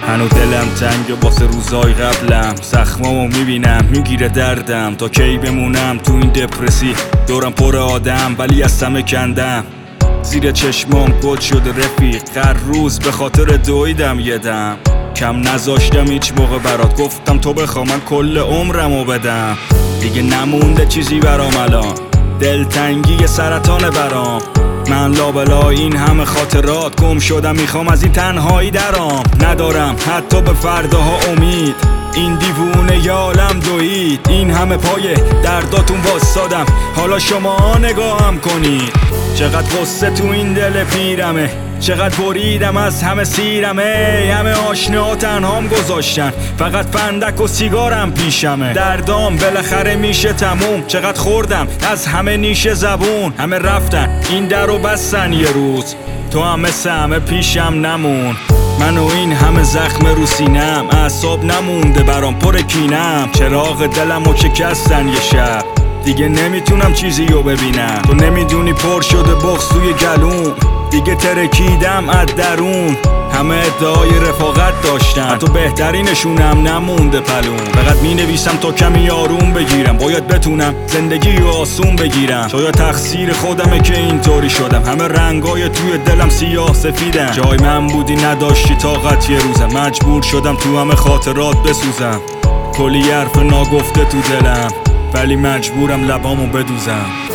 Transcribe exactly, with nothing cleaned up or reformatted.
هنو دلم تنگ واسه روزای قبلم، زخمامو میبینم میگیره دردم. تا کی بمونم تو این دپرسی؟ دورم پر آدم ولی از همه کندم. زیر چشمام گل شده رفیق، هر روز به خاطر دویدم یه دم. کم نذاشتم هیچ موقع برات، گفتم تو بخوا من کل عمرمو بدم. دیگه نمونده چیزی برام الان، دلتنگی سرطان برام. من لابلا این همه خاطرات، گم شدم میخوام از این تنهایی درام. ندارم حتی به فرداها امید، این دیوونه یالم دوید. این همه پای درداتون واسادم، حالا شما نگاهم کنید. چقدر غصه تو این دل پیرمه، چقدر بریدم از همه سیرمه. همه آشنا تنهام گذاشتن، فقط فندک و سیگارم پیشمه. دردام بالاخره میشه تموم، چقدر خوردم از همه نیش زبون. همه رفتن این در رو بستن یه روز، تو هم مثل همه پیشم نمون. من و این همه زخم رو سینم، اعصاب نمونده برام پر کینم. چراغ دلم رو شکستن یه شب، دیگه نمیتونم چیزی رو ببینم. تو نمیدونی پر شده بغض توی گلوم، دیگه ترکیدم از درون. همه ادعای رفاقت داشتن، تو بهترینشونم نمونده پلون. فقط مینویسم تا کمی آروم بگیرم، باید بتونم زندگی رو آسون بگیرم. شاید تقصیر خودمه که اینطوری شدم، همه رنگای توی دلم سیاه سفیدن. جای من بودی نداشتی طاقت یه روزم، مجبور شدم تو همه خاطرات بسوزم. کلی حرف ناگفته تو دلم، ولی مجبورم لبامو بدوزم.